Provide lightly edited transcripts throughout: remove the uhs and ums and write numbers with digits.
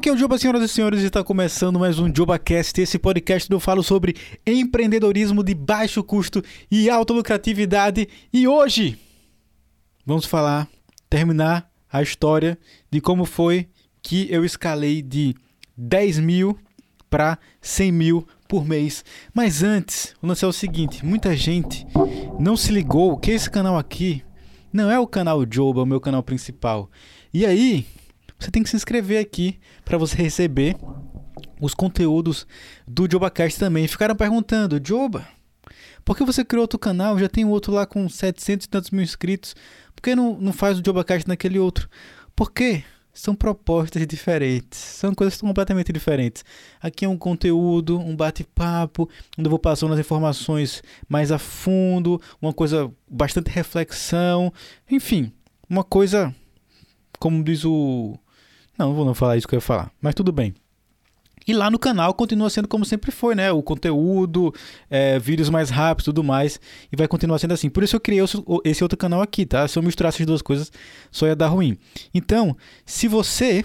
Aqui é o Joba, senhoras e senhores, e está começando mais um JobaCast, esse podcast onde eu falo sobre empreendedorismo de baixo custo e alta lucratividade. E hoje vamos terminar a história de como foi que eu escalei de 10 mil para 100 mil por mês. Mas antes, o lance é o seguinte, muita gente não se ligou que esse canal aqui não é o canal Joba, o meu canal principal. E aí, você tem que se inscrever aqui para você receber os conteúdos do JobaCast também. Ficaram perguntando, Joba, por que você criou outro canal? Já tem outro lá com 700 e tantos mil inscritos. Por que não faz o JobaCast naquele outro? Por quê? São propostas diferentes, são coisas completamente diferentes. Aqui é um conteúdo, um bate-papo, onde eu vou passando as informações mais a fundo, uma coisa bastante reflexão, enfim, uma coisa, como diz o... Não vou falar isso que eu ia falar, mas tudo bem. E lá no canal continua sendo como sempre foi, né? O conteúdo, vídeos mais rápidos e tudo mais. E vai continuar sendo assim. Por isso eu criei esse outro canal aqui, tá? Se eu misturar essas duas coisas, só ia dar ruim. Então, se você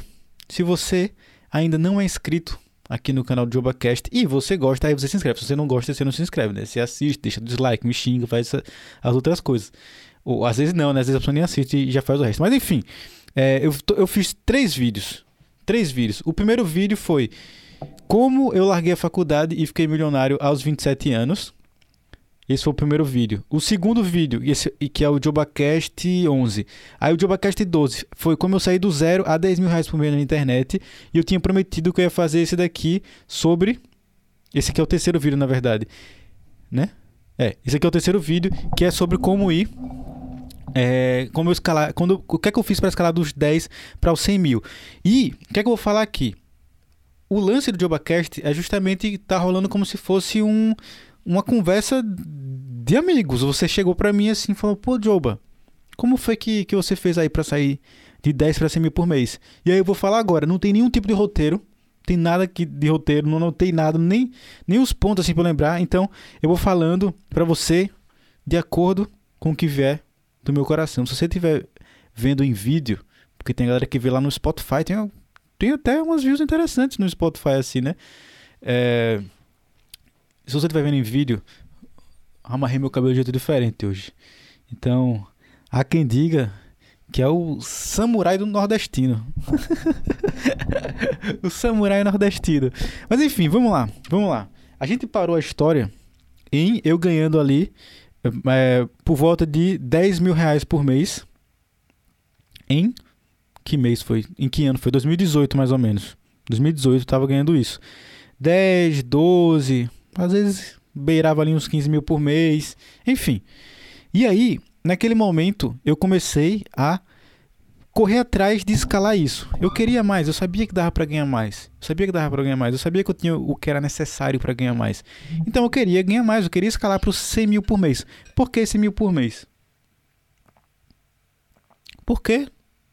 ainda não é inscrito aqui no canal do JobaCast e você gosta, aí você se inscreve. Se você não gosta, você não se inscreve, né? Você assiste, deixa dislike, me xinga, faz as outras coisas. Ou às vezes não, né? Às vezes a pessoa nem assiste e já faz o resto. Mas enfim, eu fiz 3 vídeos. 3 vídeos. O primeiro vídeo foi... como eu larguei a faculdade e fiquei milionário aos 27 anos. Esse foi o primeiro vídeo. O segundo vídeo, que é o JobaCast 11. Aí o JobaCast 12 foi como eu saí do zero a 10 mil reais por mês na internet. E eu tinha prometido que eu ia fazer esse daqui sobre... Esse aqui é o terceiro vídeo, na verdade. Né? Esse aqui é o terceiro vídeo, que é sobre como ir... como eu escalar... o que é que eu fiz para escalar dos 10 para os 100 mil. E o que é que eu vou falar aqui? O lance do JobaCast é justamente tá rolando como se fosse uma conversa de amigos. Você chegou pra mim assim e falou, pô, Joba, como foi que você fez aí pra sair de 10 para 100 mil por mês? E aí eu vou falar agora, não tem nenhum tipo de roteiro, tem nada aqui de roteiro, não anotei nada, nem os pontos assim pra lembrar. Então eu vou falando pra você de acordo com o que vier do meu coração. Se você estiver vendo em vídeo, porque tem galera que vê lá no Spotify, tem até umas views interessantes no Spotify assim, né? Se você estiver vendo em vídeo, amarrei meu cabelo de jeito diferente hoje. Então, há quem diga que é o samurai do nordestino. O samurai nordestino. Mas enfim, vamos lá. A gente parou a história em eu ganhando ali por volta de 10 mil reais por mês. Em que mês foi? Em que ano foi? 2018 mais ou menos. 2018 eu tava ganhando isso. 10, 12, às vezes beirava ali uns 15 mil por mês. Enfim. E aí, naquele momento, eu comecei a correr atrás de escalar isso. Eu queria mais, eu sabia que dava para ganhar mais. Eu sabia que eu tinha o que era necessário para ganhar mais. Então eu queria ganhar mais, eu queria escalar para os 100 mil por mês. Por que 100 mil por mês? Porque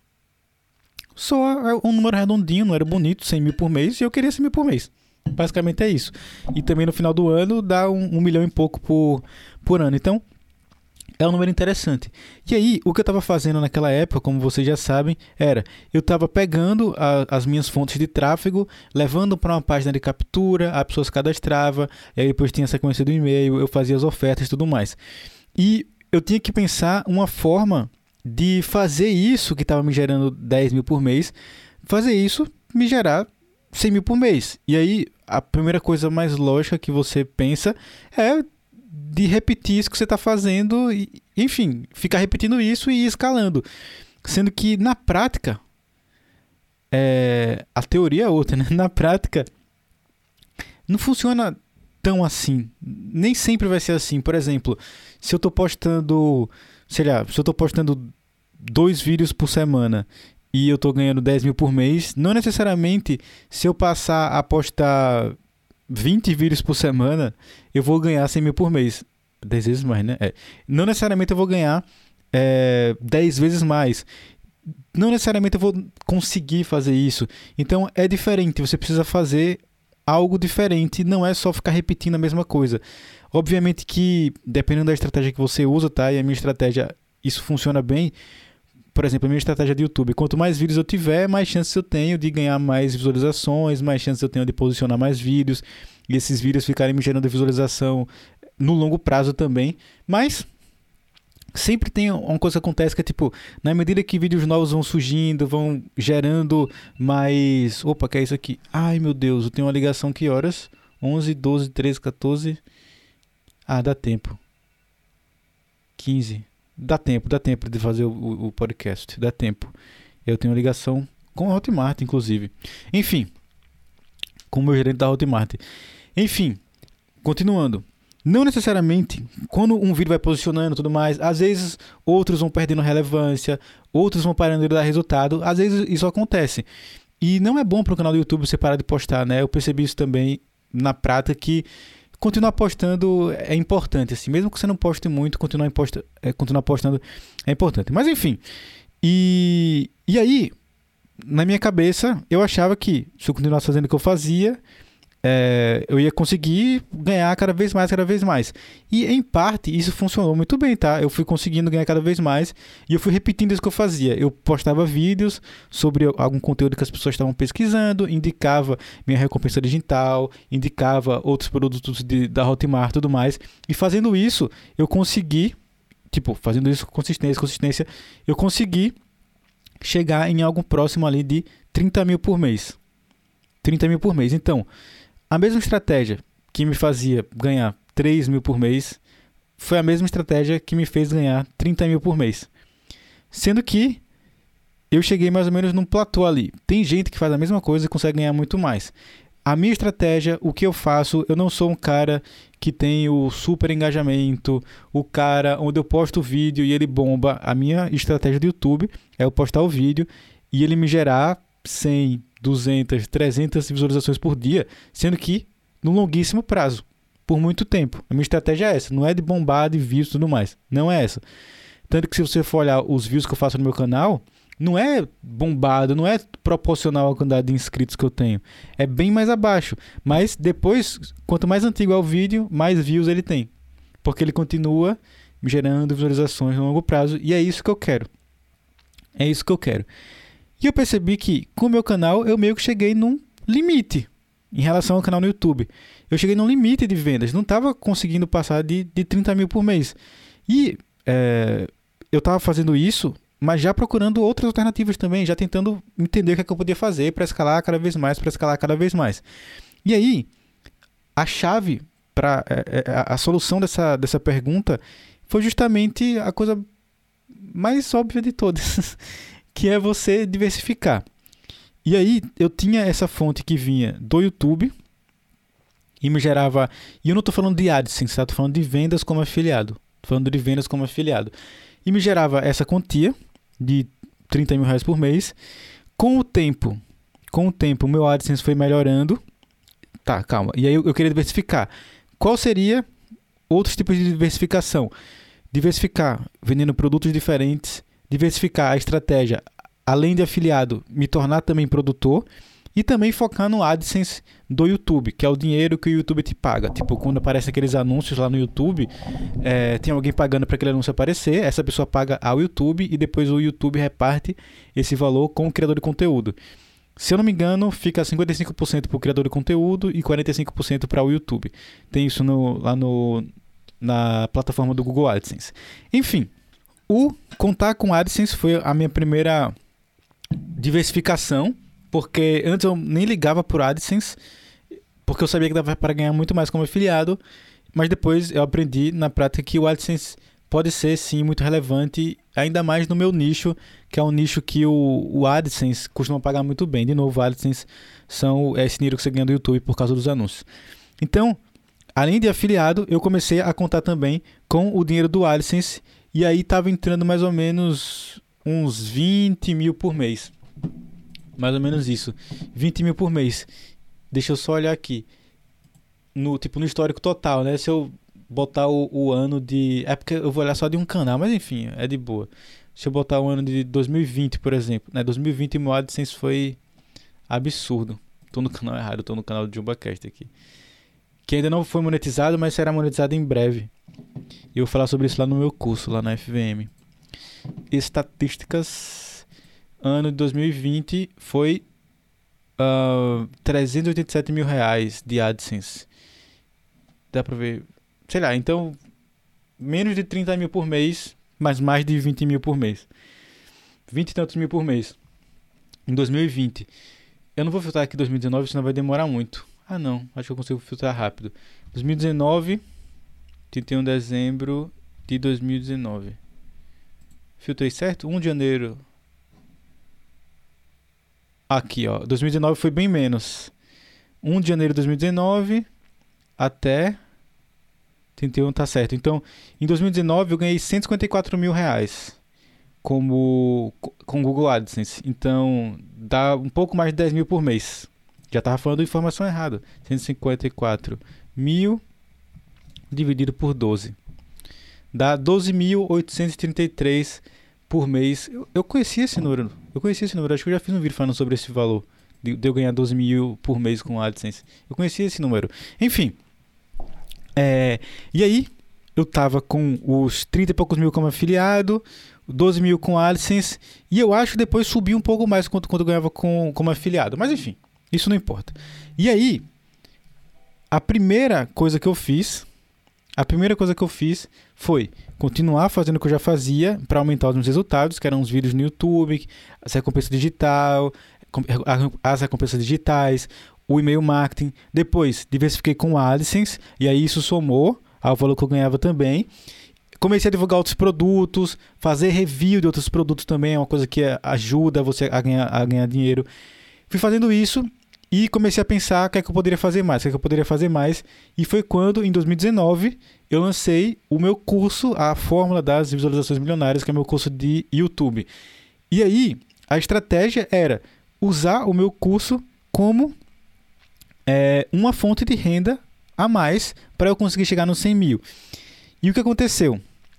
só um número redondinho, não era bonito, 100 mil por mês, e eu queria 100 mil por mês. Basicamente é isso. E também no final do ano dá 1 milhão e pouco por ano. Então, é um número interessante. E aí, o que eu estava fazendo naquela época, como vocês já sabem, eu estava pegando as minhas fontes de tráfego, levando para uma página de captura, a pessoa se cadastrava, e aí depois tinha a sequência do e-mail, eu fazia as ofertas e tudo mais. E eu tinha que pensar uma forma de fazer isso que estava me gerando 10 mil por mês, fazer isso me gerar 100 mil por mês. E aí, a primeira coisa mais lógica que você pensa é de repetir isso que você está fazendo, e, enfim, ficar repetindo isso e ir escalando. Sendo que, na prática, a teoria é outra, né? Na prática, não funciona tão assim. Nem sempre vai ser assim. Por exemplo, se eu estou postando... se eu estou postando 2 vídeos por semana e eu estou ganhando 10 mil por mês, não necessariamente se eu passar a postar 20 vídeos por semana, eu vou ganhar 100 mil por mês. 10 vezes mais, né? Não necessariamente eu vou ganhar 10 vezes mais. Não necessariamente eu vou conseguir fazer isso. Então é diferente, você precisa fazer algo diferente, não é só ficar repetindo a mesma coisa. Obviamente que, dependendo da estratégia que você usa, tá? E a minha estratégia, isso funciona bem. por exemplo, a minha estratégia de YouTube, quanto mais vídeos eu tiver, mais chances eu tenho de ganhar mais visualizações, mais chances eu tenho de posicionar mais vídeos, e esses vídeos ficarem me gerando visualização no longo prazo também. Mas sempre tem uma coisa que acontece que é tipo, na medida que vídeos novos vão surgindo, vão gerando mais... Opa, que é isso aqui? Ai, meu Deus, eu tenho uma ligação, que horas? 11, 12, 13, 14... Ah, dá tempo. 15. Dá tempo de fazer o podcast. Dá tempo. Eu tenho uma ligação com a Hotmart, inclusive. Enfim, com o meu gerente da Hotmart. Enfim, continuando. Não necessariamente, quando um vídeo vai posicionando e tudo mais, às vezes outros vão perdendo relevância, outros vão parando de dar resultado, às vezes isso acontece. E não é bom para o canal do YouTube você parar de postar, né? Eu percebi isso também na prática, que continuar postando é importante, assim, mesmo que você não poste muito, continuar postando é importante. Mas enfim, e aí, na minha cabeça, eu achava que se eu continuasse fazendo o que eu fazia, eu ia conseguir ganhar cada vez mais. E em parte isso funcionou muito bem, tá? Eu fui conseguindo ganhar cada vez mais e eu fui repetindo isso que eu fazia. Eu postava vídeos sobre algum conteúdo que as pessoas estavam pesquisando, indicava minha recompensa digital, indicava outros produtos da Hotmart e tudo mais. E fazendo isso, eu consegui, fazendo isso com consistência, eu consegui chegar em algo próximo ali de 30 mil por mês. 30 mil por mês. Então, a mesma estratégia que me fazia ganhar 3 mil por mês foi a mesma estratégia que me fez ganhar 30 mil por mês. Sendo que eu cheguei mais ou menos num platô ali. Tem gente que faz a mesma coisa e consegue ganhar muito mais. A minha estratégia, o que eu faço, eu não sou um cara que tem o super engajamento, o cara onde eu posto o vídeo e ele bomba. A minha estratégia do YouTube é eu postar o vídeo e ele me gerar 100, 200, 300 visualizações por dia, sendo que no longuíssimo prazo, por muito tempo. A minha estratégia é essa, não é de bombar, de views e tudo mais, não é essa. Tanto que se você for olhar os views que eu faço no meu canal, não é bombado, não é proporcional à quantidade de inscritos que eu tenho, é bem mais abaixo. Mas depois, quanto mais antigo é o vídeo, mais views ele tem, porque ele continua me gerando visualizações no longo prazo, e é isso que eu quero. É isso que eu quero. E eu percebi que, com o meu canal, eu meio que cheguei num limite em relação ao canal no YouTube. Eu cheguei num limite de vendas. Não estava conseguindo passar de 30 mil por mês. E eu estava fazendo isso, mas já procurando outras alternativas também, já tentando entender o que é que eu podia fazer para escalar cada vez mais, E aí, a chave para a solução dessa pergunta foi justamente a coisa mais óbvia de todas, que é você diversificar. E aí eu tinha essa fonte que vinha do YouTube e me gerava... E eu não estou falando de AdSense, tá? Estou falando de vendas como afiliado. E me gerava essa quantia de 30 mil reais por mês. Com o tempo, o meu AdSense foi melhorando. Tá, calma. E aí eu queria diversificar. Qual seria outros tipos de diversificação? Diversificar vendendo produtos diferentes, diversificar a estratégia, além de afiliado, me tornar também produtor e também focar no AdSense do YouTube, que é o dinheiro que o YouTube te paga. Tipo, quando aparecem aqueles anúncios lá no YouTube, tem alguém pagando para aquele anúncio aparecer, essa pessoa paga ao YouTube e depois o YouTube reparte esse valor com o criador de conteúdo. Se eu não me engano, fica 55% para o criador de conteúdo e 45% para o YouTube. Tem isso lá na plataforma do Google AdSense. Enfim, o contar com AdSense foi a minha primeira diversificação, porque antes eu nem ligava por AdSense, porque eu sabia que dava para ganhar muito mais como afiliado, mas depois eu aprendi na prática que o AdSense pode ser sim muito relevante, ainda mais no meu nicho, que é um nicho que o AdSense costuma pagar muito bem. De novo, o AdSense é esse dinheiro que você ganha do YouTube por causa dos anúncios. Então, além de afiliado, eu comecei a contar também com o dinheiro do AdSense, e aí estava entrando mais ou menos uns 20 mil por mês. Mais ou menos isso. 20 mil por mês. Deixa eu só olhar aqui. No histórico total, né? Se eu botar o ano de... É porque eu vou olhar só de um canal, mas enfim, é de boa. Se eu botar o ano de 2020, por exemplo, né? 2020 o meu AdSense foi absurdo. Tô no canal errado, tô no canal do JubaCast aqui. Que ainda não foi monetizado, mas será monetizado em breve. E eu vou falar sobre isso lá no meu curso, lá na FVM. estatísticas. Ano de 2020 foi 387 mil reais de AdSense. Dá pra ver. Sei lá, então menos de 30 mil por mês, mas mais de 20 mil por mês. 20 e tantos mil por mês. Em 2020. Eu não vou filtrar aqui 2019, senão vai demorar muito. Ah não, acho que eu consigo filtrar rápido. 2019, 31 de dezembro de 2019. Filtrei certo? 1 de janeiro. Aqui, ó. 2019 foi bem menos. 1 de janeiro de 2019 até 31, tá certo. Então, em 2019 eu ganhei 154 mil reais com Google AdSense. Então, dá um pouco mais de 10 mil por mês. Já tava falando informação errada. 154 mil dividido por 12. Dá 12.833 por mês. Eu conhecia esse número. Acho que eu já fiz um vídeo falando sobre esse valor. De eu ganhar 12 mil por mês com AdSense. Eu conhecia esse número. Enfim. E aí, eu tava com os 30 e poucos mil como afiliado, 12 mil com AdSense. E eu acho que depois subiu um pouco mais quando eu ganhava como afiliado. Mas enfim, isso não importa. E aí, a primeira coisa que eu fiz foi continuar fazendo o que eu já fazia para aumentar os meus resultados, que eram os vídeos no YouTube, as recompensas digitais, o e-mail marketing. Depois, diversifiquei com o AdSense, e aí isso somou ao valor que eu ganhava também. Comecei a divulgar outros produtos, fazer review de outros produtos também, é uma coisa que ajuda você a ganhar dinheiro. Fui fazendo isso e comecei a pensar o que é que eu poderia fazer mais, e foi quando, em 2019, eu lancei o meu curso, a Fórmula das Visualizações Milionárias, que é meu curso de YouTube. E aí, a estratégia era usar o meu curso como uma fonte de renda a mais para eu conseguir chegar nos 100 mil. E o que aconteceu?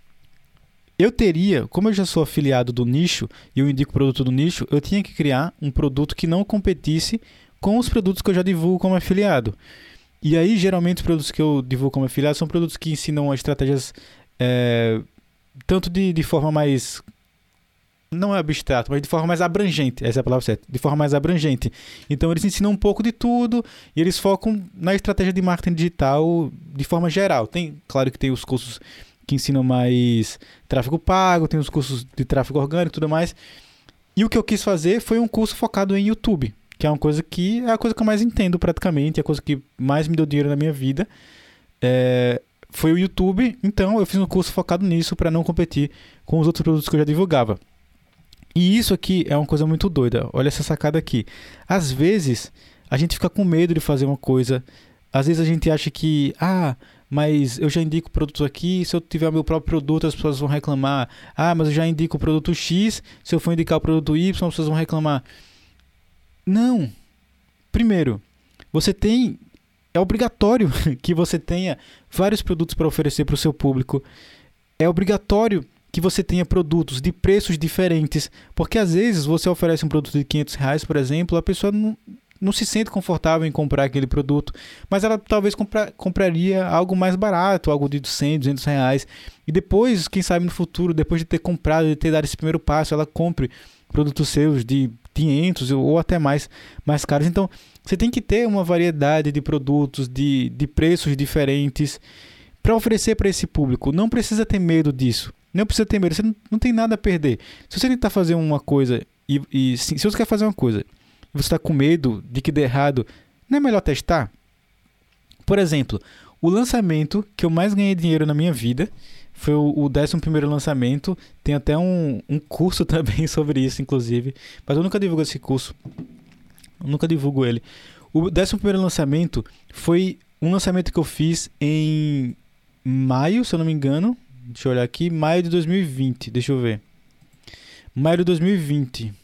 Como eu já sou afiliado do nicho e eu indico o produto do nicho, eu tinha que criar um produto que não competisse com os produtos que eu já divulgo como afiliado. E aí, geralmente, os produtos que eu divulgo como afiliado são produtos que ensinam estratégias tanto de forma mais... não é abstrato, mas de forma mais abrangente. Essa é a palavra certa. De forma mais abrangente. Então, eles ensinam um pouco de tudo e eles focam na estratégia de marketing digital de forma geral. Claro que tem os cursos que ensinam mais tráfego pago, tem os cursos de tráfego orgânico e tudo mais. E o que eu quis fazer foi um curso focado em YouTube, que é a coisa que eu mais entendo praticamente, é a coisa que mais me deu dinheiro na minha vida. Foi o YouTube, então eu fiz um curso focado nisso para não competir com os outros produtos que eu já divulgava. E isso aqui é uma coisa muito doida. Olha essa sacada aqui. Às vezes, a gente fica com medo de fazer uma coisa. Às vezes a gente acha que... mas eu já indico produtos aqui, se eu tiver o meu próprio produto, as pessoas vão reclamar. Mas eu já indico o produto X, se eu for indicar o produto Y, as pessoas vão reclamar. Não. Primeiro, é obrigatório que você tenha vários produtos para oferecer para o seu público. É obrigatório que você tenha produtos de preços diferentes, porque às vezes você oferece um produto de R$500, por exemplo, a pessoa não se sente confortável em comprar aquele produto, mas ela talvez compraria algo mais barato, algo de R$100, R$200, e depois, quem sabe no futuro, depois de ter comprado, de ter dado esse primeiro passo, ela compre produtos seus de 500 ou até mais caros. Então, você tem que ter uma variedade de produtos, de preços diferentes para oferecer para esse público. Não precisa ter medo disso. Não precisa ter medo, você não tem nada a perder. Se você tentar fazer uma coisa se você quer fazer uma coisa e você está com medo de que dê errado, não é melhor testar? Por exemplo, o lançamento que eu mais ganhei dinheiro na minha vida foi o 11º lançamento. Tem até um curso também sobre isso, inclusive. Mas eu nunca divulgo esse curso. Eu nunca divulgo ele. O 11º lançamento foi um lançamento que eu fiz em maio, se eu não me engano. Deixa eu olhar aqui. Maio de 2020. Deixa eu ver. Maio de 2020.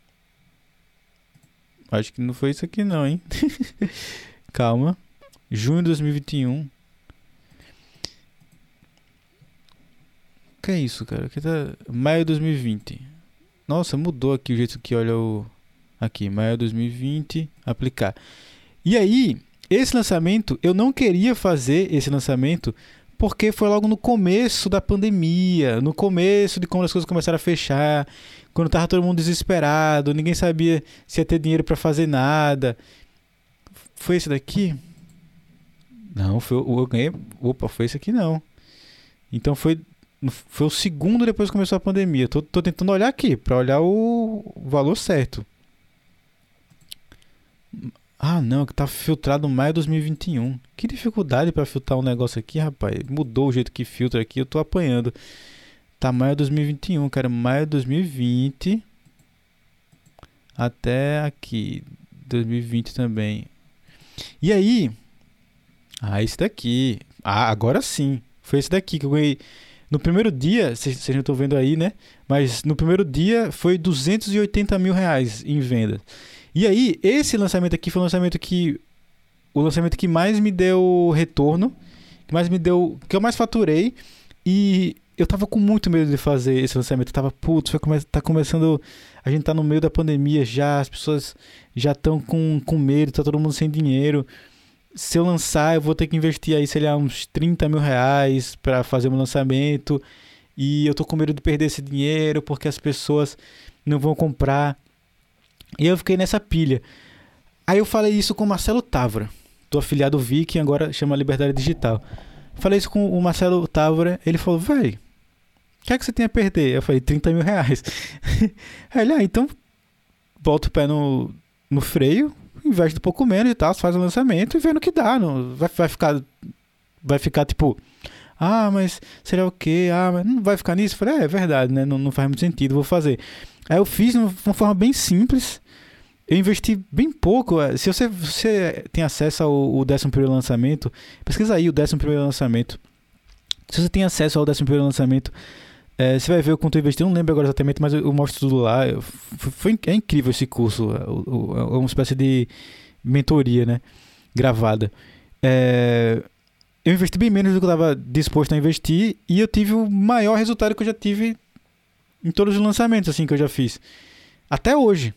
Acho que não foi isso aqui não, hein? Calma. Junho de 2021. Que é isso, cara? Aqui tá... Maio de 2020. Nossa, mudou aqui o jeito que olha o... Aqui, maio de 2020. Aplicar. E aí, esse lançamento, eu não queria fazer esse lançamento porque foi logo no começo da pandemia, no começo de quando as coisas começaram a fechar, quando tava todo mundo desesperado, ninguém sabia se ia ter dinheiro para fazer nada. Foi esse daqui? Não, eu ganhei. Opa, foi esse aqui não. Então foi o segundo depois que começou a pandemia. Tô tentando olhar aqui, para olhar o valor certo. Ah, não, que tá filtrado maio de 2021. Que dificuldade pra filtrar um negócio aqui, rapaz. Mudou o jeito que filtra aqui, eu tô apanhando. Tá maio de 2021, cara. Maio de 2020 até aqui. 2020 também. E aí? Ah, esse daqui. Ah, agora sim. Foi esse daqui que eu ganhei. No primeiro dia, vocês não estão vendo aí, né? Mas no primeiro dia foi 280 mil reais em venda. E aí, esse lançamento aqui foi o lançamento que mais me deu retorno, que eu mais faturei, e eu tava com muito medo de fazer esse lançamento. Eu tava, putz, tá começando, a gente tá no meio da pandemia já, as pessoas já estão com medo, tá todo mundo sem dinheiro. Se eu lançar, eu vou ter que investir aí, sei lá, uns 30 mil reais pra fazer um lançamento, e eu tô com medo de perder esse dinheiro, porque as pessoas não vão comprar. E eu fiquei nessa pilha. Aí eu falei isso com o Marcelo Távora. Tô afiliado ao Viking, agora chama Liberdade Digital. Falei isso com o Marcelo Távora. Ele falou, véi, o que é que você tem a perder? Eu falei, 30 mil reais. Aí ele, então bota o pé no freio, investe um pouco menos e tal, faz o lançamento e vê no que dá. Não, vai ficar tipo, mas será o quê? Mas não vai ficar nisso? Eu falei, é verdade, né? Não faz muito sentido, vou fazer. Aí eu fiz de uma forma bem simples. Eu investi bem pouco. Se você tem acesso ao 11º lançamento, pesquisa aí o 11º lançamento. Se você tem acesso ao 11º lançamento, você vai ver o quanto eu investi. Eu não lembro agora exatamente, mas eu mostro tudo lá. É incrível esse curso. É uma espécie de mentoria, né? Gravada. Eu investi bem menos do que eu estava disposto a investir, e eu tive o maior resultado que eu já tive em todos os lançamentos assim que eu já fiz. Até hoje.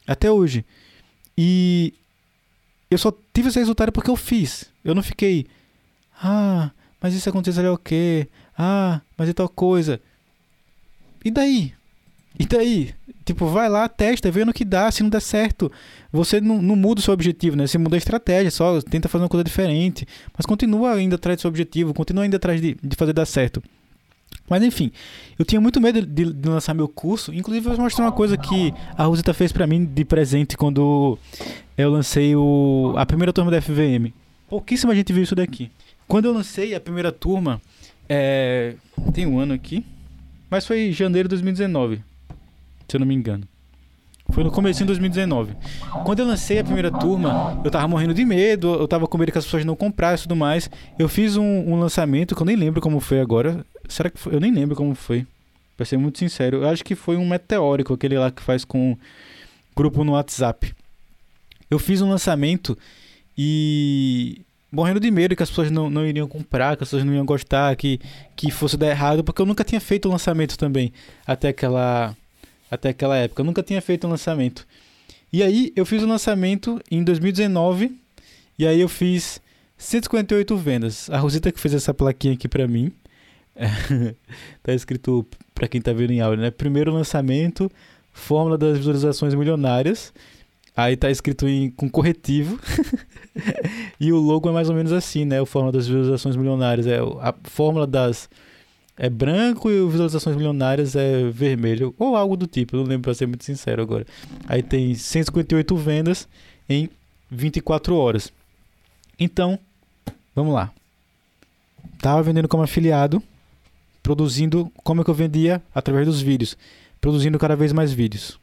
E eu só tive esse resultado porque eu fiz. Eu não fiquei, mas isso aconteceu ali o quê? Mas e tal coisa. E daí? Tipo, vai lá, testa, vê no que dá. Se não der certo, você não muda o seu objetivo, né? Você muda a estratégia, só tenta fazer uma coisa diferente. Mas continua ainda atrás do seu objetivo, continua ainda atrás de fazer dar certo. Mas enfim, eu tinha muito medo de lançar meu curso. Inclusive eu vou mostrar uma coisa que a Rosita fez pra mim de presente quando eu lancei a primeira turma da FVM. Pouquíssima gente viu isso daqui. Quando eu lancei a primeira turma, tem um ano aqui, mas foi em janeiro de 2019, se eu não me engano. Foi no comecinho de 2019. Quando eu lancei a primeira turma, eu tava morrendo de medo, eu tava com medo que as pessoas não comprassem e tudo mais. Eu fiz um lançamento que eu nem lembro como foi agora. Será que foi? Eu nem lembro como foi. Pra ser muito sincero. Eu acho que foi um meteórico, aquele lá que faz com grupo no WhatsApp. Eu fiz um lançamento e morrendo de medo que as pessoas não iriam comprar, que as pessoas não iam gostar, que fosse dar errado, porque eu nunca tinha feito um lançamento também até aquela época. Eu nunca tinha feito um lançamento. E aí eu fiz o lançamento em 2019 e aí eu fiz 158 vendas. A Rosita que fez essa plaquinha aqui pra mim. Tá escrito, pra quem tá vendo em áudio, né? Primeiro lançamento, fórmula das visualizações milionárias. Aí tá escrito com corretivo. E o logo é mais ou menos assim, né? A fórmula das visualizações milionárias. A fórmula é branco e visualizações milionárias é vermelho. Ou algo do tipo, eu não lembro, pra ser muito sincero agora. Aí tem 158 vendas em 24 horas. Então, vamos lá. Tava vendendo como afiliado, produzindo, como é que eu vendia? Através dos vídeos. Produzindo cada vez mais vídeos.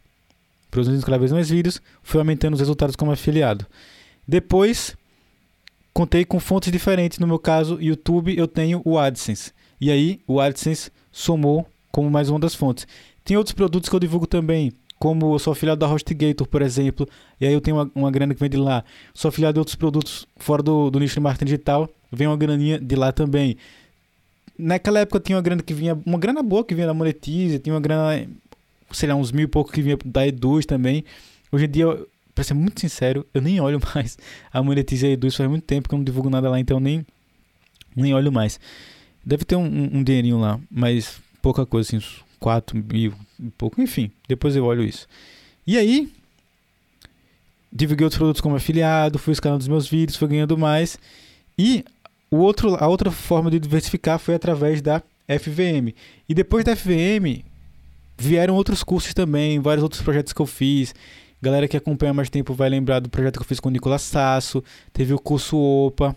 Fui aumentando os resultados como afiliado. Depois, contei com fontes diferentes. No meu caso, YouTube, eu tenho o AdSense. E aí, o AdSense somou como mais uma das fontes. Tem outros produtos que eu divulgo também, como eu sou afiliado da HostGator, por exemplo. E aí eu tenho uma grana que vem de lá. Sou afiliado de outros produtos fora do nicho de marketing digital. Vem uma graninha de lá também. Naquela época tinha uma grana uma grana boa que vinha da Monetize, tinha uma grana, sei lá, uns 1.000 e pouco que vinha da Eduz também. Hoje em dia, pra ser muito sincero, eu nem olho mais a Monetize e a Eduz, faz muito tempo que eu não divulgo nada lá, então nem olho mais. Deve ter um dinheirinho lá, mas pouca coisa, assim, uns 4 mil e pouco. Enfim, depois eu olho isso. E aí, divulguei outros produtos como afiliado, fui escalando os meus vídeos, fui ganhando mais. E a outra forma de diversificar foi através da FVM. E depois da FVM, vieram outros cursos também, vários outros projetos que eu fiz. Galera que acompanha há mais tempo vai lembrar do projeto que eu fiz com o Nicolas Sasso. Teve o curso OPA.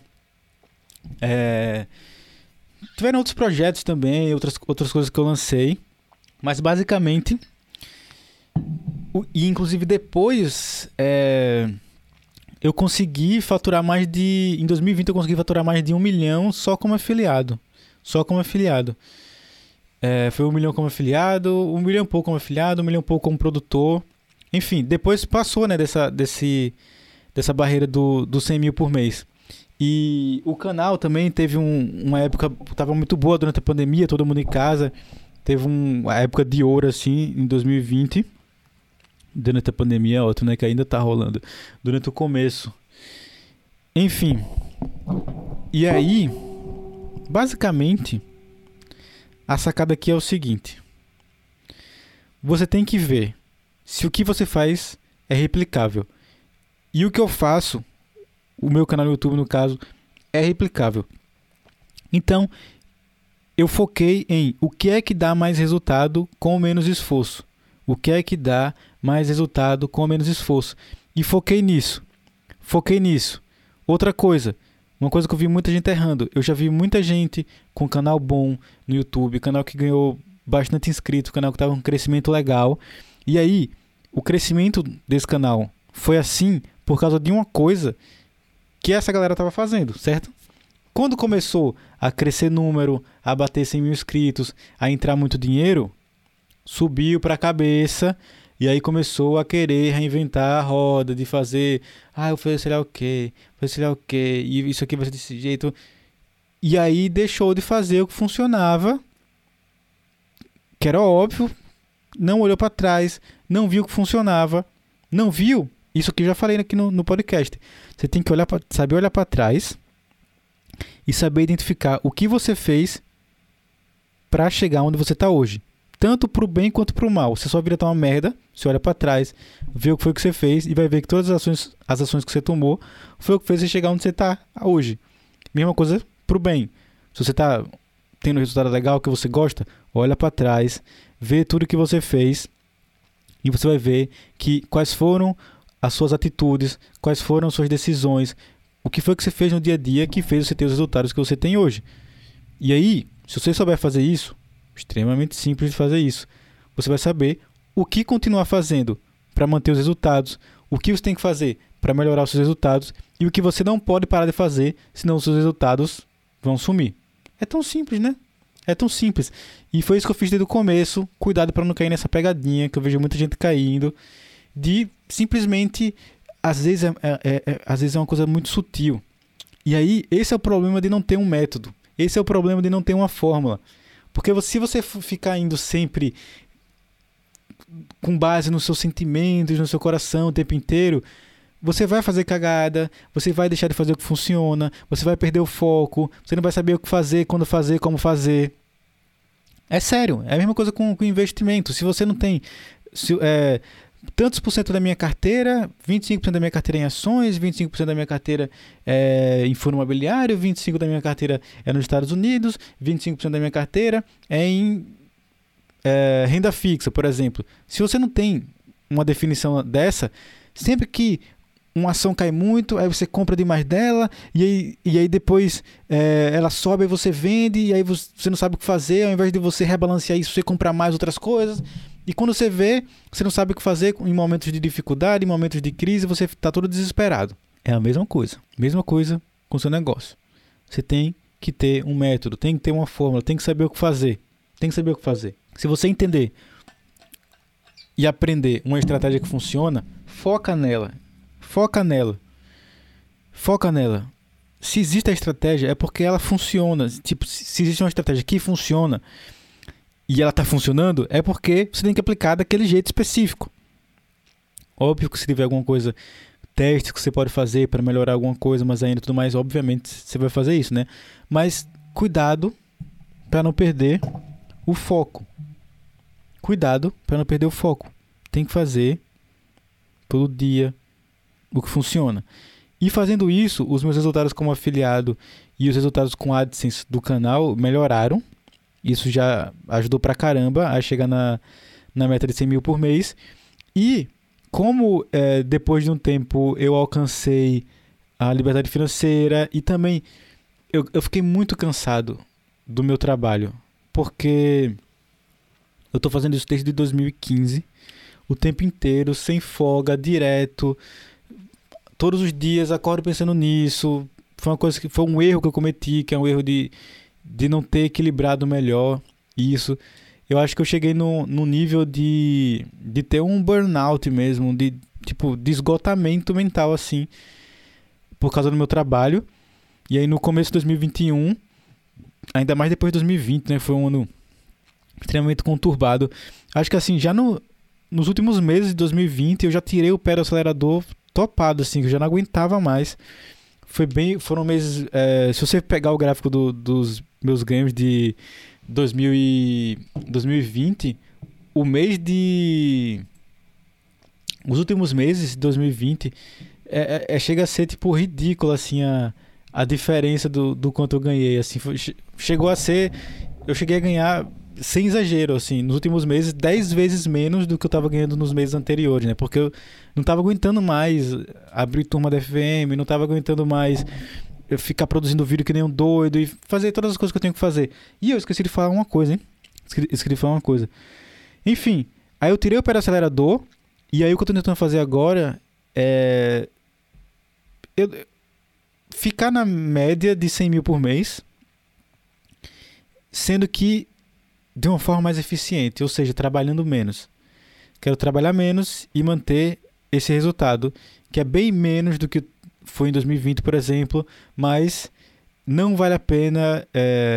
Tiveram outros projetos também, outras coisas que eu lancei. Mas basicamente... E inclusive depois... eu consegui faturar mais de... Em 2020 eu consegui faturar mais de 1 milhão só como afiliado. Foi 1 milhão como afiliado, 1 milhão e pouco como afiliado, 1 milhão e pouco como produtor. Enfim, depois passou, né, dessa barreira do 100 mil por mês. E o canal também teve uma época que estava muito boa durante a pandemia, todo mundo em casa. Teve uma época de ouro, assim, em 2020. Durante a pandemia, outro, né, que ainda tá rolando. Durante o começo. Enfim. E aí, basicamente, a sacada aqui é o seguinte. Você tem que ver se o que você faz é replicável. E o que eu faço, o meu canal no YouTube, no caso, é replicável. Então, eu foquei em o que é que dá mais resultado com menos esforço. O que é que dá mais resultado com menos esforço. E foquei nisso. Outra coisa, uma coisa que eu vi muita gente errando. Eu já vi muita gente com canal bom no YouTube, canal que ganhou bastante inscritos, canal que estava com um crescimento legal. E aí, o crescimento desse canal foi assim por causa de uma coisa que essa galera estava fazendo, certo? Quando começou a crescer número, a bater 100 mil inscritos, a entrar muito dinheiro, subiu para a cabeça e aí começou a querer reinventar a roda, de fazer, eu faço sei lá o quê, e isso aqui vai ser desse jeito. E aí deixou de fazer o que funcionava, que era óbvio, não olhou para trás, não viu o que funcionava, não viu, isso aqui eu já falei aqui no podcast. Você tem que saber olhar para trás e saber identificar o que você fez para chegar onde você está hoje. Tanto pro bem quanto pro mal. Você só vira estar uma merda, você olha para trás, vê o que foi que você fez e vai ver que todas as ações que você tomou foi o que fez você chegar onde você está hoje. Mesma coisa pro bem. Se você está tendo um resultado legal que você gosta, olha para trás, vê tudo que você fez e você vai ver quais foram as suas atitudes, quais foram as suas decisões, o que foi que você fez no dia a dia que fez você ter os resultados que você tem hoje. E aí, se você souber fazer isso, extremamente simples de fazer isso, você vai saber o que continuar fazendo para manter os resultados, o que você tem que fazer para melhorar os seus resultados e o que você não pode parar de fazer, senão os seus resultados vão sumir. É tão simples, né? É tão simples. E foi isso que eu fiz desde o começo. Cuidado para não cair nessa pegadinha, que eu vejo muita gente caindo, de simplesmente, às vezes é uma coisa muito sutil. E aí, esse é o problema de não ter um método. Esse é o problema de não ter uma fórmula. Porque se você ficar indo sempre com base nos seus sentimentos, no seu coração o tempo inteiro, você vai fazer cagada, você vai deixar de fazer o que funciona, você vai perder o foco, você não vai saber o que fazer, quando fazer, como fazer. É sério, é a mesma coisa com investimento. Se você não tem tantos por cento da minha carteira, 25% da minha carteira em ações, 25% da minha carteira em fundo imobiliário, 25% da minha carteira é nos Estados Unidos, 25% da minha carteira é em renda fixa, por exemplo. Se você não tem uma definição dessa, sempre que uma ação cai muito, aí você compra demais dela, e aí depois ela sobe, aí você vende, e aí você não sabe o que fazer, ao invés de você rebalancear isso, você comprar mais outras coisas. E quando você vê, você não sabe o que fazer em momentos de dificuldade, em momentos de crise, você está todo desesperado. É a mesma coisa com o seu negócio. Você tem que ter um método, tem que ter uma fórmula, tem que saber o que fazer. Se você entender e aprender uma estratégia que funciona, foca nela. Se existe a estratégia, é porque ela funciona. Tipo, se existe uma estratégia que funciona e ela está funcionando, é porque você tem que aplicar daquele jeito específico. Óbvio que se tiver alguma coisa, testes que você pode fazer para melhorar alguma coisa, mas ainda tudo mais, obviamente você vai fazer isso, né? Mas cuidado para não perder o foco. Cuidado para não perder o foco. Tem que fazer todo dia o que funciona. E fazendo isso, os meus resultados como afiliado e os resultados com AdSense do canal melhoraram. Isso já ajudou pra caramba a chegar na meta de 100 mil por mês. E como depois de um tempo eu alcancei a liberdade financeira e também eu fiquei muito cansado do meu trabalho, porque eu estou fazendo isso desde 2015, o tempo inteiro, sem folga, direto, todos os dias acordo pensando nisso. Foi um erro que eu cometi, que é um erro de não ter equilibrado melhor isso. Eu acho que eu cheguei no nível de ter um burnout mesmo, de esgotamento mental, assim, por causa do meu trabalho. E aí no começo de 2021, ainda mais depois de 2020, né, foi um ano extremamente conturbado. Acho que assim, já nos últimos meses de 2020, eu já tirei o pé do acelerador topado, assim, que eu já não aguentava mais. Foram meses, se você pegar o gráfico dos meus ganhos de 2020, os últimos meses de 2020 chega a ser tipo ridículo, assim, a diferença do quanto eu ganhei, assim, chegou a ser, eu cheguei a ganhar, sem exagero, assim, nos últimos meses 10 vezes menos do que eu estava ganhando nos meses anteriores, né? Porque eu não estava aguentando mais abrir turma da FM, não estava aguentando mais eu ficar produzindo vídeo que nem um doido e fazer todas as coisas que eu tenho que fazer. E eu esqueci de falar uma coisa, hein? Esqueci de falar uma coisa. Enfim, aí eu tirei o pé do acelerador e aí o que eu tô tentando fazer agora é ficar na média de 100 mil por mês, sendo que de uma forma mais eficiente, ou seja, trabalhando menos. Quero trabalhar menos e manter esse resultado, que é bem menos do que foi em 2020, por exemplo, mas não vale a pena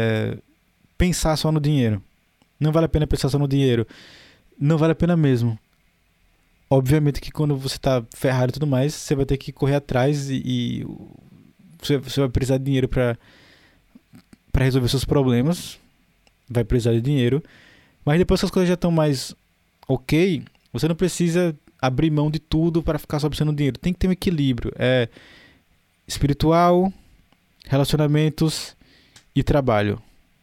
pensar só no dinheiro. Não vale a pena pensar só no dinheiro. Não vale a pena mesmo. Obviamente que quando você está ferrado e tudo mais, você vai ter que correr atrás e você vai precisar de dinheiro para resolver seus problemas. Vai precisar de dinheiro. Mas depois que as coisas já estão mais ok, você não precisa abrir mão de tudo para ficar só pensando no dinheiro. Tem que ter um equilíbrio. Espiritual, relacionamentos e trabalho.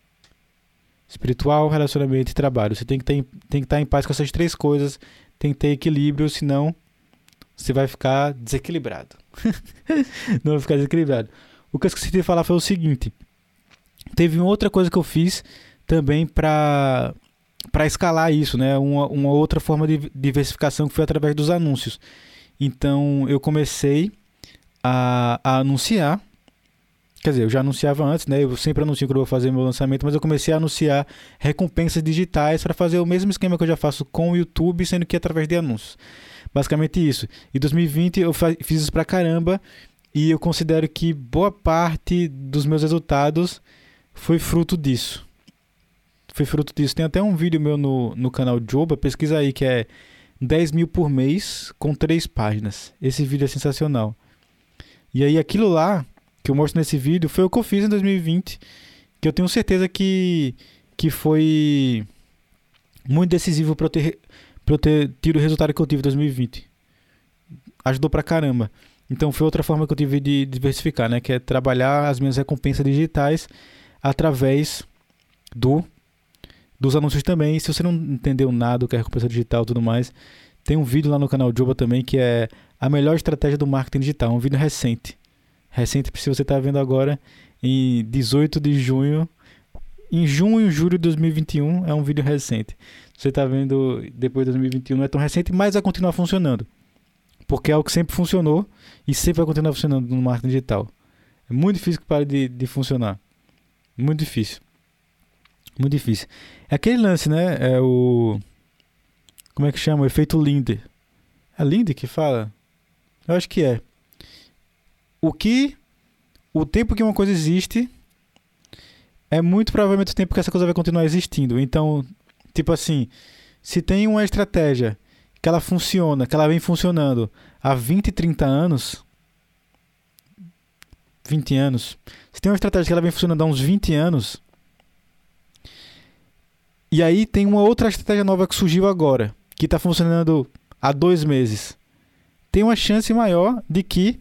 Espiritual, relacionamento e trabalho. Você tem que estar em paz com essas três coisas. Tem que ter equilíbrio, senão você vai ficar desequilibrado. Não vai ficar desequilibrado. O que eu esqueci de falar foi o seguinte. Teve uma outra coisa que eu fiz também para escalar isso, né? Uma outra forma de diversificação que foi através dos anúncios. Então eu comecei a anunciar. Quer dizer, eu já anunciava antes, né? Eu sempre anuncio quando eu vou fazer meu lançamento, mas eu comecei a anunciar recompensas digitais para fazer o mesmo esquema que eu já faço com o YouTube, sendo que através de anúncios. Basicamente isso. Em 2020 eu fiz isso pra caramba e eu considero que boa parte dos meus resultados foi fruto disso. Tem até um vídeo meu no canal Joba, pesquisa aí, que é 10 mil por mês com 3 páginas. Esse vídeo é sensacional. E aí aquilo lá que eu mostro nesse vídeo foi o que eu fiz em 2020, que eu tenho certeza que foi muito decisivo para eu ter tido o resultado que eu tive em 2020. Ajudou pra caramba. Então foi outra forma que eu tive de diversificar, né? Que é trabalhar as minhas recompensas digitais através dos anúncios também. Se você não entendeu nada do que é recompensa digital e tudo mais, tem um vídeo lá no canal Joba também que é a melhor estratégia do marketing digital. Um vídeo recente, se você está vendo agora, em 18 de junho, em junho, julho de 2021, é um vídeo recente. Se você está vendo depois de 2021, não é tão recente, mas vai continuar funcionando. Porque é o que sempre funcionou e sempre vai continuar funcionando no marketing digital. É muito difícil que pare de funcionar. Muito difícil. Muito difícil. É aquele lance, né? Como é que chama? O efeito Linde. É Linde que fala? Eu acho que é. O tempo que uma coisa existe é muito provavelmente o tempo que essa coisa vai continuar existindo. Então, tipo assim, se tem uma estratégia que ela funciona, que ela vem funcionando há 20, 30 anos, 20 anos, se tem uma estratégia que ela vem funcionando há uns 20 anos, E aí tem uma outra estratégia nova que surgiu agora, que está funcionando há 2 meses. Tem uma chance maior de que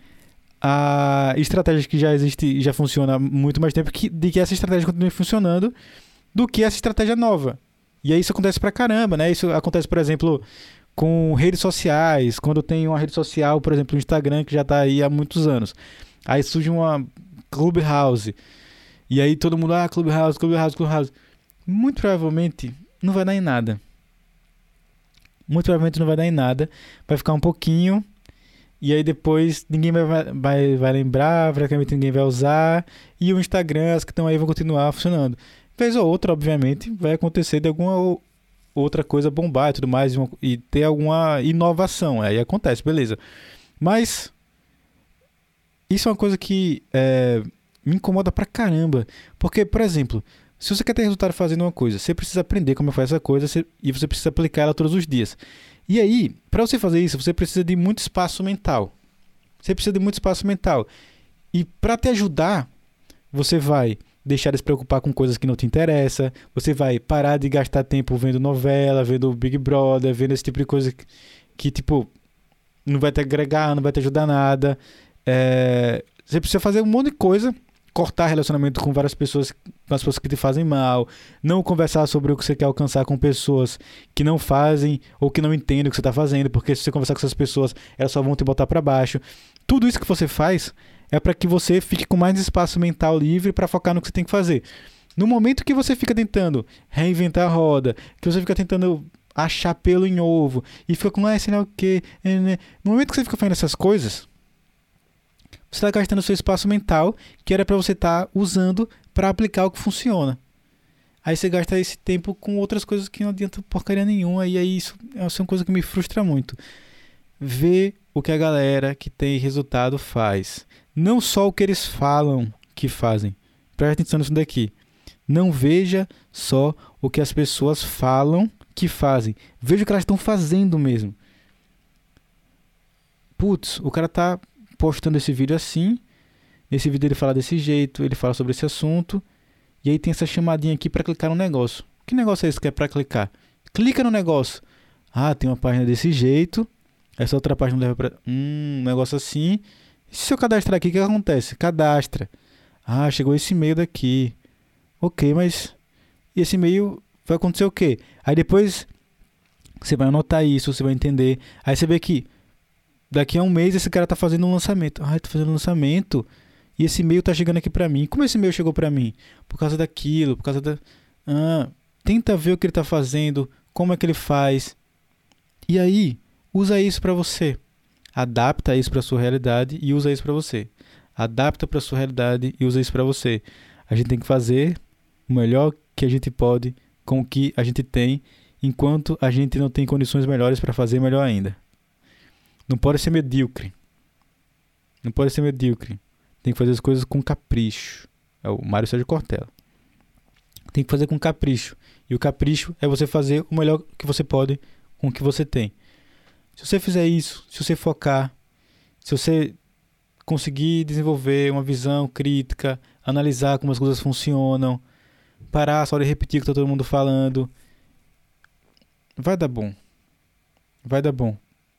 a estratégia que já existe e já funciona há muito mais tempo, de que essa estratégia continue funcionando, do que essa estratégia nova. E aí isso acontece pra caramba, né? Isso acontece, por exemplo, com redes sociais, quando tem uma rede social, por exemplo, o Instagram, que já está aí há muitos anos. Aí surge uma Clubhouse. E aí todo mundo, Clubhouse, Clubhouse, Clubhouse. Muito provavelmente não vai dar em nada. Muito provavelmente não vai dar em nada. Vai ficar um pouquinho. E aí depois ninguém vai lembrar, praticamente ninguém vai usar. E o Instagram, as que estão aí vão continuar funcionando. Vez ou outra, obviamente, vai acontecer de alguma outra coisa bombar e tudo mais. E ter alguma inovação. Aí acontece, beleza. Mas isso é uma coisa que me incomoda pra caramba. Porque, por exemplo, se você quer ter resultado fazendo uma coisa, você precisa aprender como faz essa coisa e você precisa aplicar ela todos os dias. E aí, para você fazer isso, você precisa de muito espaço mental. Você precisa de muito espaço mental. E para te ajudar, você vai deixar de se preocupar com coisas que não te interessam. Você vai parar de gastar tempo vendo novela, vendo Big Brother, vendo esse tipo de coisa que tipo, não vai te agregar, não vai te ajudar nada. Você precisa fazer um monte de coisa. Cortar relacionamento com várias pessoas, com as pessoas que te fazem mal, não conversar sobre o que você quer alcançar com pessoas que não fazem ou que não entendem o que você está fazendo, porque se você conversar com essas pessoas, elas só vão te botar para baixo. Tudo isso que você faz é para que você fique com mais espaço mental livre para focar no que você tem que fazer. No momento que você fica tentando reinventar a roda, que você fica tentando achar pelo em ovo e fica com sei lá o quê, no momento que você fica fazendo essas coisas, você está gastando seu espaço mental, que era para você estar usando para aplicar o que funciona. Aí você gasta esse tempo com outras coisas que não adianta porcaria nenhuma. E aí isso é uma coisa que me frustra muito. Ver o que a galera que tem resultado faz. Não só o que eles falam que fazem. Presta atenção nisso daqui. Não veja só o que as pessoas falam que fazem. Veja o que elas estão fazendo mesmo. Putz, o cara tá postando esse vídeo assim, nesse vídeo ele fala desse jeito, ele fala sobre esse assunto, e aí tem essa chamadinha aqui para clicar no negócio. Que negócio é esse que é para clicar? Clica no negócio. Tem uma página desse jeito, essa outra página leva para um negócio assim. E se eu cadastrar aqui, o que acontece? Cadastra. Chegou esse e-mail daqui. Ok, mas esse e-mail vai acontecer o quê? Aí depois você vai anotar isso, você vai entender. Aí você vê que daqui a um mês esse cara tá fazendo um lançamento. Tô fazendo um lançamento e esse e-mail tá chegando aqui pra mim. Como esse e-mail chegou pra mim? Por causa daquilo, por causa da... tenta ver o que ele tá fazendo, como é que ele faz. E aí, usa isso pra você. Adapta isso pra sua realidade e usa isso pra você. Adapta pra sua realidade e usa isso pra você. A gente tem que fazer o melhor que a gente pode com o que a gente tem, enquanto a gente não tem condições melhores pra fazer melhor ainda. Não pode ser medíocre. Não pode ser medíocre. Tem que fazer as coisas com capricho. É o Mário Sérgio Cortella. Tem que fazer com capricho. E o capricho é você fazer o melhor que você pode com o que você tem. Se você fizer isso, se você focar, se você conseguir desenvolver uma visão crítica, analisar como as coisas funcionam, parar só de repetir o que está todo mundo falando, vai dar bom. Vai dar bom.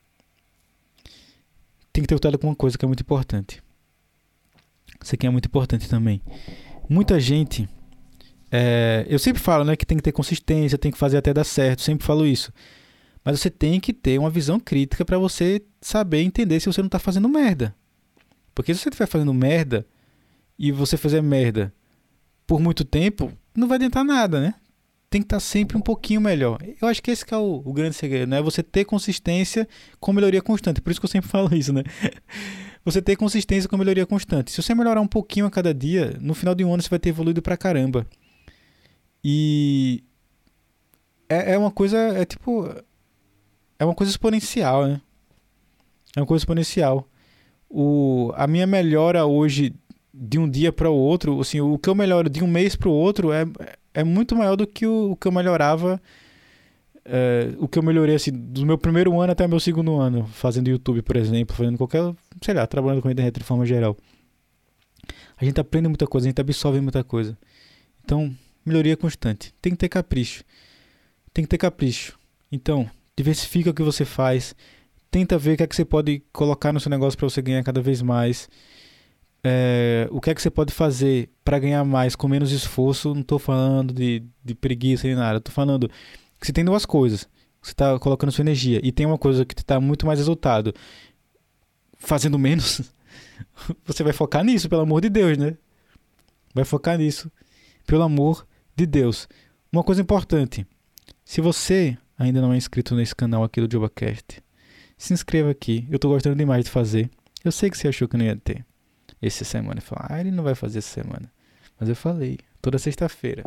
Tem que ter cuidado com uma coisa que é muito importante. Isso aqui é muito importante também. Muita gente... eu sempre falo, né, que tem que ter consistência, tem que fazer até dar certo. Sempre falo isso. Mas você tem que ter uma visão crítica para você saber entender se você não está fazendo merda. Porque se você estiver fazendo merda e você fizer merda por muito tempo, não vai adiantar nada, né? Tem que estar sempre um pouquinho melhor. Eu acho que esse que é o grande segredo, né? Você ter consistência com melhoria constante. Por isso que eu sempre falo isso, né? Você ter consistência com melhoria constante. Se você melhorar um pouquinho a cada dia, no final de um ano você vai ter evoluído pra caramba. E é uma coisa, é uma coisa exponencial, né? É uma coisa exponencial. A minha melhora hoje de um dia para o outro, assim, o que eu melhoro de um mês para o outro é muito maior do que o que eu melhorava, o que eu melhorei assim, do meu primeiro ano até o meu segundo ano, fazendo YouTube, por exemplo, fazendo qualquer, sei lá, trabalhando com a internet de forma geral. A gente aprende muita coisa, a gente absorve muita coisa. Então, melhoria constante. Tem que ter capricho. tem que ter capricho. Então, diversifica o que você faz. Tenta ver o que é que você pode colocar no seu negócio para você ganhar cada vez mais. O que é que você pode fazer para ganhar mais com menos esforço. Não estou falando de preguiça nem nada. Estou falando que você tem duas coisas. Você está colocando sua energia e tem uma coisa que te dá muito mais resultado fazendo menos. Você vai focar nisso, pelo amor de Deus, né? Vai focar nisso, pelo amor de Deus. Uma coisa importante. Se você ainda não é inscrito nesse canal aqui do JobaCast, se inscreva aqui. Eu tô gostando demais de fazer. Eu sei que você achou que não ia ter essa semana. Ele não vai fazer essa semana. Mas eu falei, toda sexta-feira.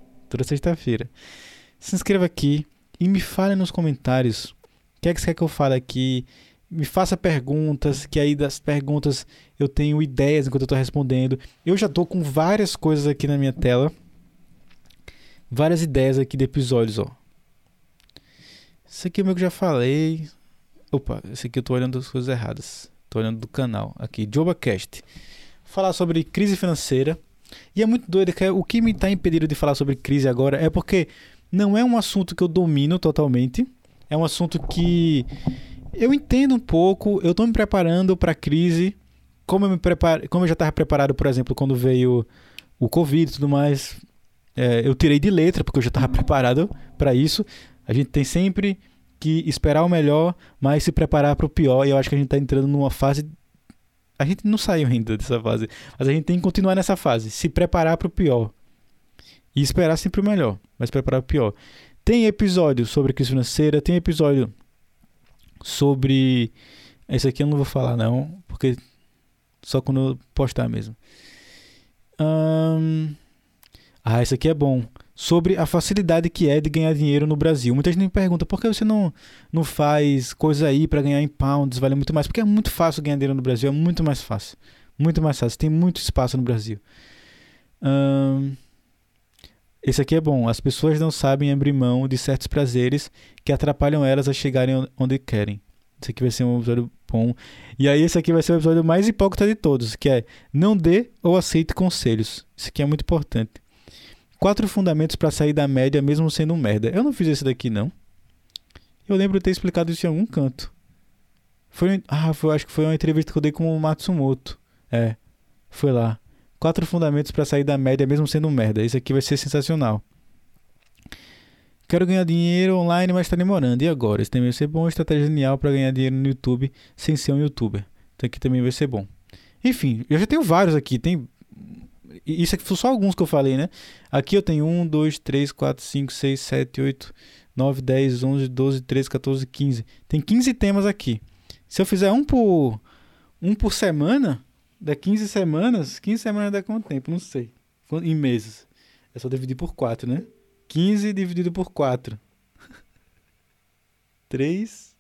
Se inscreva aqui e me fale nos comentários o que é que você quer que eu fale aqui. Me faça perguntas, que aí das perguntas eu tenho ideias enquanto eu tô respondendo. Eu já tô com várias coisas aqui na minha tela. Várias ideias aqui de episódios, ó. Isso aqui é o meu que eu já falei. Opa, esse aqui eu tô olhando as coisas erradas. Tô olhando do canal aqui, JobaCast. Falar sobre crise financeira. E é muito doido que o que me tá impedindo de falar sobre crise agora é porque não é um assunto que eu domino totalmente. É um assunto que eu entendo um pouco. Eu tô me preparando para a crise. Como eu já estava preparado, por exemplo, quando veio o Covid e tudo mais. Eu tirei de letra porque eu já estava preparado para isso. A gente tem sempre que esperar o melhor, mas se preparar para o pior. E eu acho que a gente está entrando numa fase... A gente não saiu ainda dessa fase, mas a gente tem que continuar nessa fase. Se preparar para o pior. E esperar sempre o melhor, mas preparar para o pior. Tem episódio sobre crise financeira, tem episódio sobre... Esse aqui eu não vou falar não, porque só quando eu postar mesmo. Esse aqui é bom. Sobre a facilidade que é de ganhar dinheiro no Brasil. Muita gente me pergunta, por que você não faz coisa aí para ganhar em pounds, vale muito mais? Porque é muito fácil ganhar dinheiro no Brasil, é muito mais fácil. Muito mais fácil, tem muito espaço no Brasil. Esse aqui é bom. As pessoas não sabem abrir mão de certos prazeres que atrapalham elas a chegarem onde querem. Esse aqui vai ser um episódio bom. E aí esse aqui vai ser o episódio mais hipócrita de todos, que é: não dê ou aceite conselhos. Isso aqui é muito importante. 4 fundamentos para sair da média mesmo sendo um merda. Eu não fiz esse daqui, não. Eu lembro de ter explicado isso em algum canto. Acho que foi uma entrevista que eu dei com o Matsumoto. Foi lá. 4 fundamentos para sair da média mesmo sendo um merda. Esse aqui vai ser sensacional. Quero ganhar dinheiro online, mas está demorando. E agora? Esse também vai ser bom. Estratégia genial para ganhar dinheiro no YouTube sem ser um youtuber. Então aqui também vai ser bom. Enfim, eu já tenho vários aqui. Isso aqui foi só alguns que eu falei, né? Aqui eu tenho 1, 2, 3, 4, 5, 6, 7, 8, 9, 10, 11, 12, 13, 14, 15. Tem 15 temas aqui. Se eu fizer um por semana, dá 15 semanas. 15 semanas dá quanto tempo? Não sei. Em meses. É só dividir por 4, né? 15 dividido por 4. 3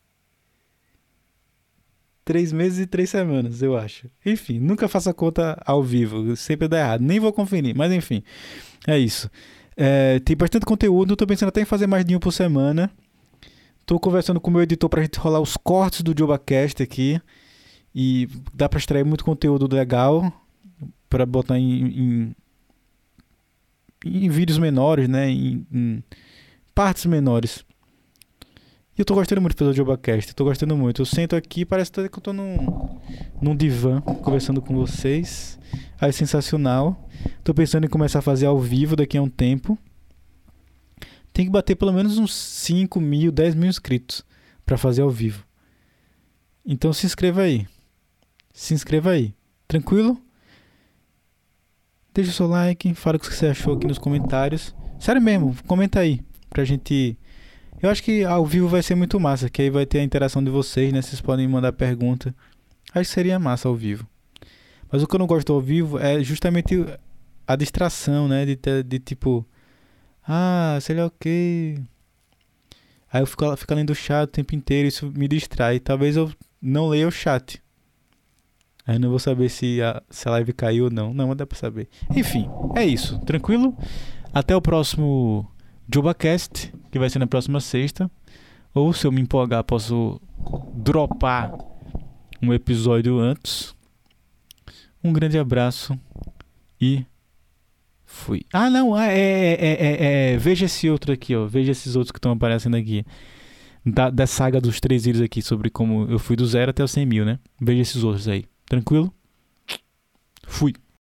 meses e 3 semanas, eu acho. Enfim, nunca faça conta ao vivo. Sempre dá errado. Nem vou conferir, mas enfim. É isso. Tem bastante conteúdo. Tô pensando até em fazer mais de um por semana. Tô conversando com o meu editor pra gente rolar os cortes do JobaCast aqui. E dá pra extrair muito conteúdo legal pra botar em vídeos menores, né? Em partes menores. E eu tô gostando muito de fazer o JobaCast. Tô gostando muito. Eu sento aqui, parece que eu tô num divã conversando com vocês. É sensacional. Tô pensando em começar a fazer ao vivo daqui a um tempo. Tem que bater pelo menos uns 5 mil, 10 mil inscritos pra fazer ao vivo. Então se inscreva aí. Tranquilo? Deixa o seu like, fala o que você achou aqui nos comentários. Sério mesmo, comenta aí pra gente... Eu acho que ao vivo vai ser muito massa, que aí vai ter a interação de vocês, né? Vocês podem mandar pergunta. Acho que seria massa ao vivo. Mas o que eu não gosto ao vivo é justamente a distração, né? De tipo... sei lá o quê. Aí eu fico lendo o chat o tempo inteiro, isso me distrai. Talvez eu não leia o chat. Aí eu não vou saber se a live caiu ou não. Não, mas dá pra saber. Enfim, é isso. Tranquilo? Até o próximo JobaCast, que vai ser na próxima sexta. Ou se eu me empolgar, posso dropar um episódio antes. Um grande abraço e Fui. Ah, não, veja esse outro aqui, ó. Veja esses outros que estão aparecendo aqui. Da saga dos 3 vídeos aqui sobre como eu fui do 0 até os 100 mil, né? Veja esses outros aí. Tranquilo?